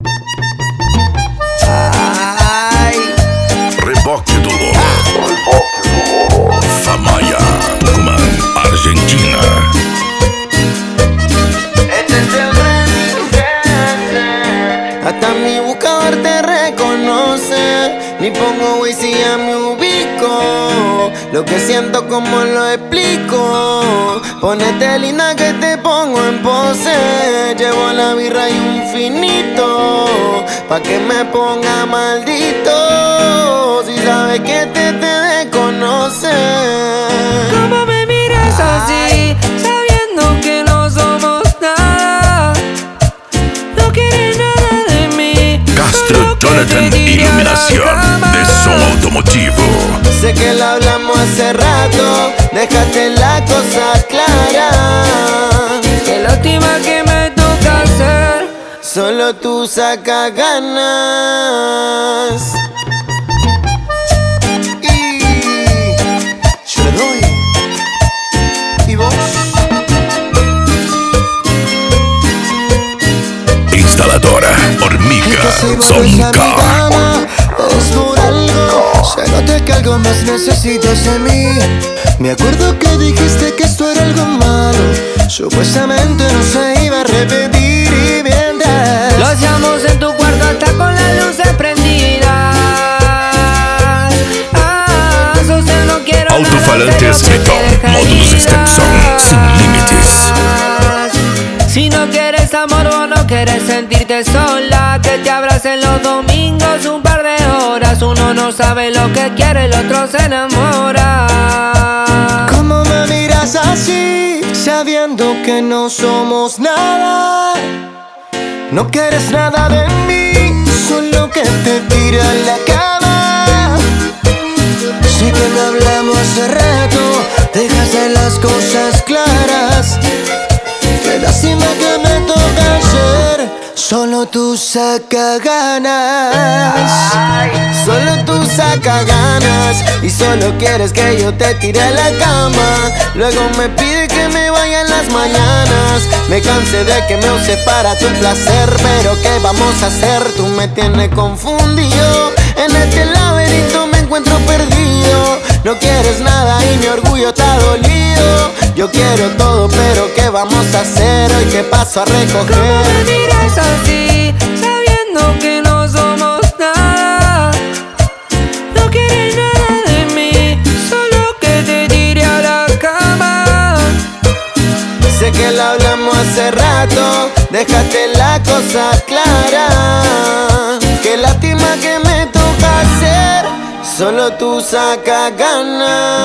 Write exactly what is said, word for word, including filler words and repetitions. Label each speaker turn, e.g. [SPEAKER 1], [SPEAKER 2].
[SPEAKER 1] Ay.
[SPEAKER 2] Reboque do Lobo. Famaya, Tucumán, Argentina.
[SPEAKER 1] Este es el remix. Hasta mi buscador te reconoce. Ni pongo Waze y ya me ubico. Lo que siento, como lo explico. Ponete linda que te pongo en pose. Llevo la birra y un finito, pa' que me ponga maldito. Si sabes que te, te desconoce.
[SPEAKER 3] ¿Cómo me miras así, sabiendo que no somos nada? No quieres nada de mí.
[SPEAKER 2] Castro Jonathan, iluminación de som automotivo.
[SPEAKER 1] Sé que lo hablamos hace rato, déjate la cosa clara.
[SPEAKER 3] Que la última que me toca hacer,
[SPEAKER 1] solo tú sacas ganas. Y yo le doy. ¿Y vos?
[SPEAKER 2] Instaladora Hormiga Zonca.
[SPEAKER 1] Es por algo, se nota que algo más necesitas de mí. Me acuerdo que dijiste que esto era algo malo, supuestamente no se iba a repetir. Y mientras
[SPEAKER 3] lo hacíamos en tu cuarto hasta con las luces prendidas. Ah, Susana, no quiero
[SPEAKER 2] Alto-falante escrito, módulos Stepson sin límites.
[SPEAKER 3] Si no quieres amor o no quieres sentirte sola, que te abracen los domingos un par de horas. Uno no sabe lo que quiere, el otro se enamora.
[SPEAKER 1] ¿cómo me miras así, sabiendo que no somos nada? No quieres nada de mí, solo que te tire a la cama. Sé que no hablamos hace rato, dejaste las cosas claras. Qué lástima que me toca hacer, solo tú saca ganas. Solo tú saca ganas, y solo quieres que yo te tire a la cama. Luego me pide que me vaya en las mañanas. Me cansé de que me use para tu placer, pero ¿qué vamos a hacer? Tú me tienes confundido, en este laberinto me encuentro perdido. No quieres nada y mi orgullo está dolido. Yo quiero todo, pero ¿qué vamos a hacer? Hoy que paso a recoger.
[SPEAKER 3] ¿Cómo me miras así, sabiendo que no somos nada? No quieres nada de mí, solo que te tire a la cama.
[SPEAKER 1] Sé que lo hablamos hace rato, déjate la cosa clara. Qué lástima que me toca hacer, solo tú saca ganas.